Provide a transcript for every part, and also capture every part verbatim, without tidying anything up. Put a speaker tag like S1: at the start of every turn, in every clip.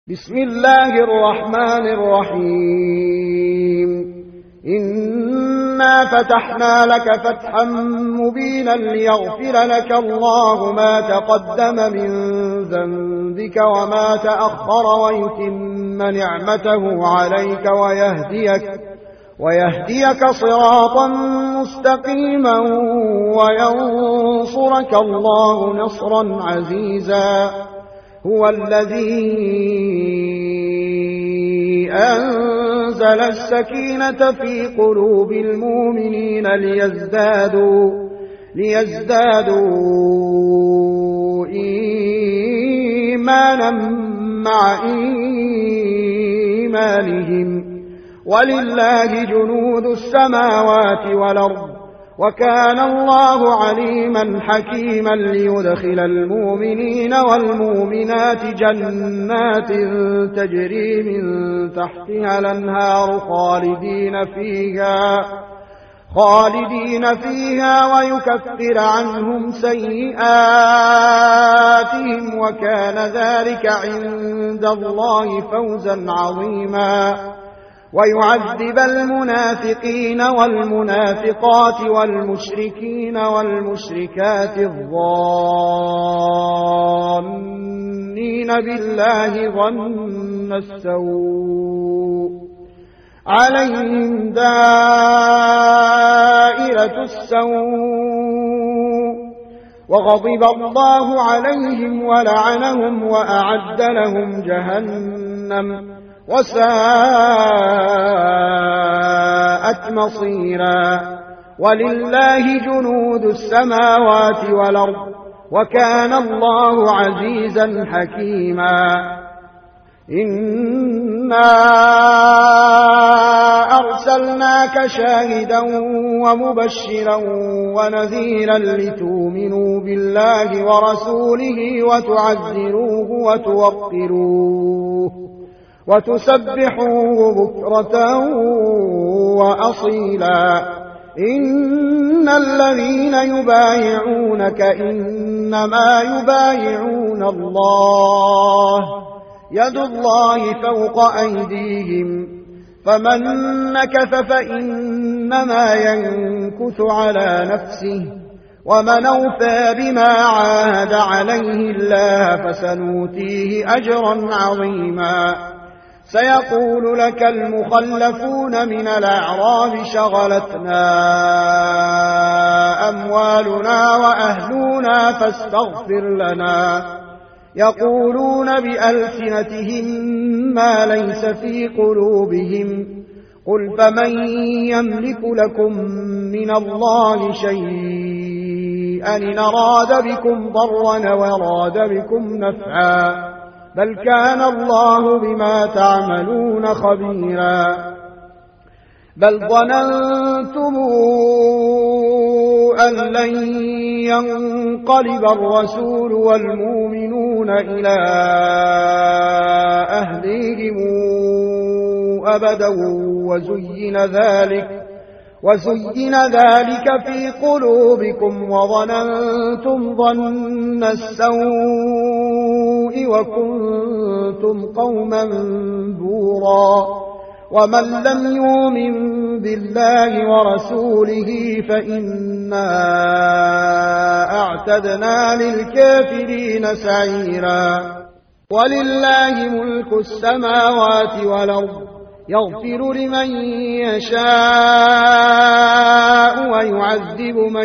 S1: بسم الله الرحمن الرحيم إنا فتحنا لك فتحا مبينا ليغفر لك الله ما تقدم من ذنبك وما تأخر ويتم نعمته عليك ويهديك, ويهديك صراطا مستقيما وينصرك الله نصرا عزيزا. هو الذي أنزل السكينة في قلوب المؤمنين ليزدادوا, ليزدادوا إيمانا مع إيمانهم ولله جنود السماوات والأرض وكان الله عليما حكيما. ليدخل المؤمنين والمؤمنات جنات تجري من تحتها الأنهار خالدين فيها, خالدين فيها ويكفر عنهم سيئاتهم وكان ذلك عند الله فوزا عظيما. ويعذب المنافقين والمنافقات والمشركين والمشركات الظانين بالله ظن السوء عليهم دائرة السوء وغضب الله عليهم ولعنهم وأعد لهم جهنم وساءت مصيرا. ولله جنود السماوات والأرض وكان الله عزيزا حكيما. إنا أرسلناك شاهدا ومبشرا ونذيرا لتؤمنوا بالله ورسوله وتعزروه وتوقروه وتسبحوه بكرة وأصيلا. إن الذين يبايعونك إنما يبايعون الله يد الله فوق أيديهم فمن نكث فإنما ينكث على نفسه ومن أوفى بما عاهد عليه الله فسنؤتيه أجرا عظيما. سيقول لك المخلفون من الأعراب شغلتنا أموالنا وأهلنا فاستغفر لنا. يقولون بألسنتهم ما ليس في قلوبهم قل فمن يملك لكم من الله شيئا إن أراد بكم ضرا وأراد بكم نفعا بل كان الله بما تعملون خبيرا. بل ظننتم أن لن ينقلب الرسول والمؤمنون إلى أهليهم أبدا وزين ذلك, وزين ذلك في قلوبكم وظننتم ظن السوء وكنتم قوما بورا. ومن لم يؤمن بالله ورسوله فإنا أعتدنا للكافرين سعيرا. ولله ملك السماوات والأرض يغفر لمن يشاء ويعذب من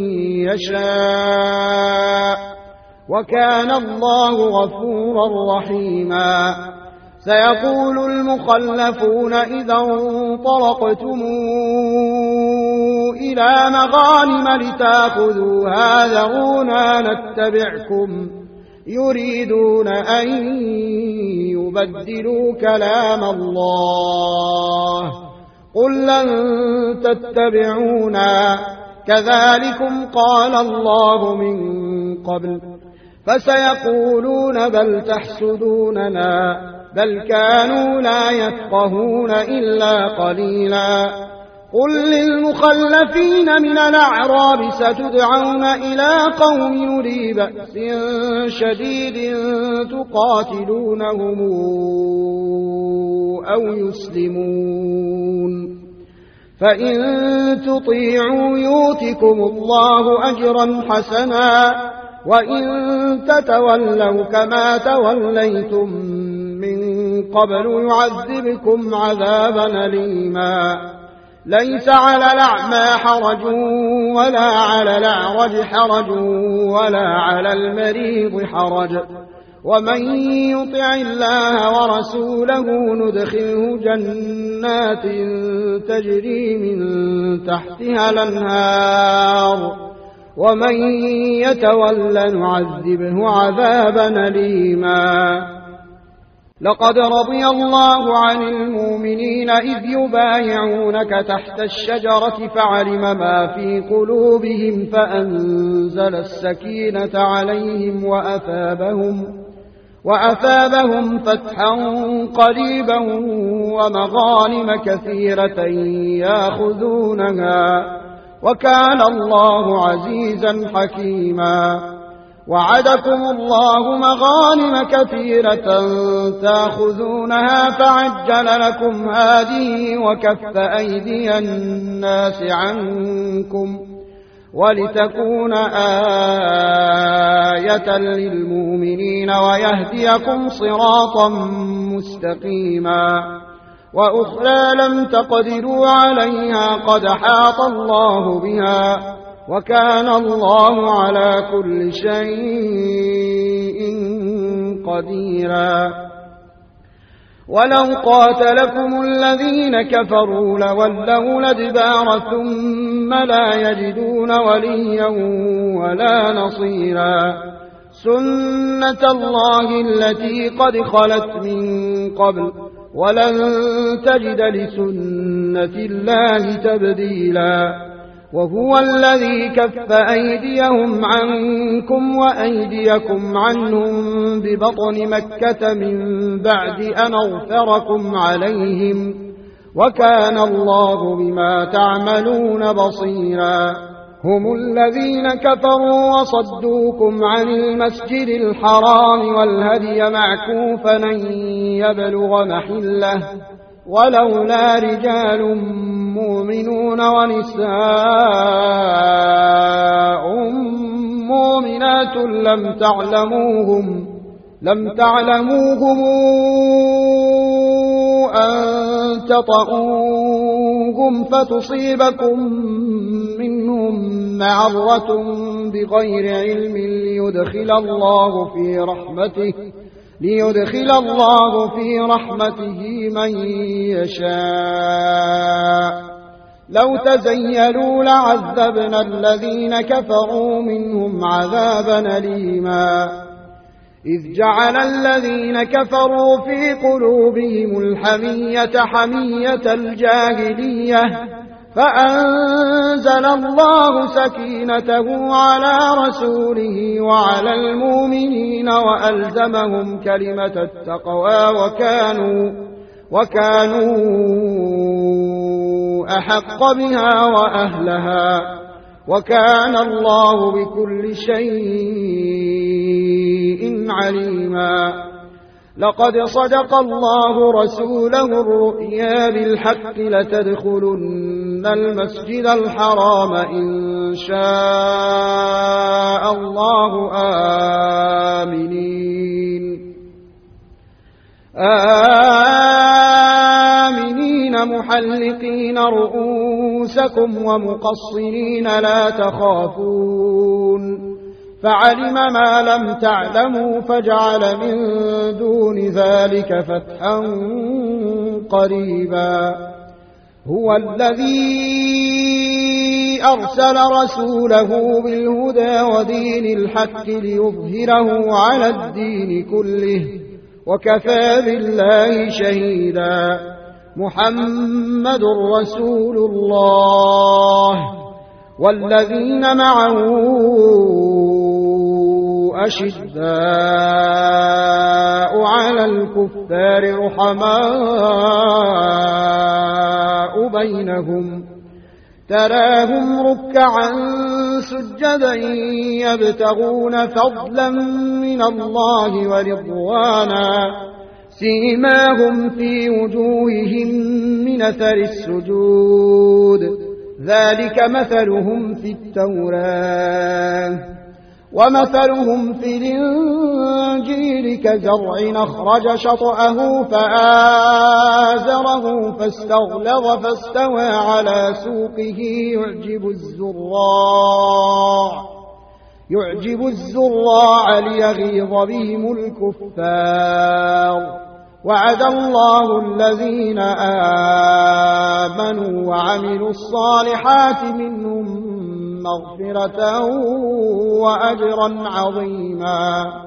S1: يشاء وكان الله غفورا رحيما. سيقول المخلفون إذا انطلقتم إلى مغانم لتأخذوها ذرونا نتبعكم يريدون أن يبدلوا كلام الله قل لن تتبعونا كذلكم قال الله من قبل فسيقولون بل تحسدوننا بل كانوا لا يفقهون إلا قليلا. قل للمخلفين من الأعراب ستدعون إلى قوم يري بأس شديد تقاتلونهم أو يسلمون فإن تطيعوا يؤتكم الله أجرا حسنا وإن تتولوا كما توليتم من قبل يعذبكم عذابا أليما ليس على الأعمى حرج ولا على الأعرج حرج ولا على المريض حرج ومن يطع الله ورسوله ندخله جنات تجري من تحتها الأنهار ومن يتولى نعذبه عذابا أليما لقد رضي الله عن المؤمنين إذ يبايعونك تحت الشجرة فعلم ما في قلوبهم فأنزل السكينة عليهم وأثابهم, وأثابهم فتحا قريبا ومغانم كثيرة ياخذونها وكان الله عزيزا حكيما وعدكم الله مغانم كثيرة تاخذونها فعجل لكم هذه وكف أيدي الناس عنكم ولتكون آية للمؤمنين ويهديكم صراطا مستقيما وأخرى لم تقدروا عليها قد حاط الله بها وكان الله على كل شيء قديرا ولو قاتلكم الذين كفروا لولوا الأدبار ثم لا يجدون وليا ولا نصيرا سنة الله التي قد خلت من قبل ولن تجد لسنة الله تبديلا وهو الذي كف أيديهم عنكم وأيديكم عنهم ببطن مكة من بعد أن أغفركم عليهم وكان الله بما تعملون بصيرا هم الذين كفروا وصدوكم عن المسجد الحرام والهدي معكوفا أن يبلغ محله ولولا رجال مؤمنون ونساء مؤمنات لم تعلموهم لم تعلموهم أن تطؤوهم فتصيبكم منهم معرة بغير علم ليدخل الله في رحمته ليدخل الله في رحمته من يشاء لو تزيلوا لعذبنا الذين كفروا منهم عذابا أليما إذ جعل الذين كفروا في قلوبهم الحمية حمية الجاهلية فأنزل الله سكينته على رسوله وعلى المؤمنين وألزمهم كلمة التقوى وكانوا, وكانوا أحق بها وأهلها وكان الله بكل شيء عليما لقد صدق الله رسوله الرؤيا بالحق لتدخلن المسجد الحرام إن شاء الله آمنين آمنين محلقين رؤوسكم ومقصرين لا تخافون فعلم ما لم تعلموا فجعل من دون ذلك فتحا قريبا هو الذي أرسل رسوله بالهدى ودين الحق ليظهره على الدين كله وكفى بالله شهيدا محمد رسول الله والذين معه أشداء على الكفار رحماء بينهم تراهم ركعا سجدا يبتغون فضلا من الله ورضوانا سيماهم في وجوههم من أثر السجود ذلك مثلهم في التوراة ومثلهم في الإنجيل كزرع أخرج شطأه فآزره فاستغلظ فاستوى على سوقه يعجب الزراع يعجب الزراع ليغيظ بهم الكفار وعد الله الذين آمنوا وعملوا الصالحات منهم مغفرة وأجرا عظيما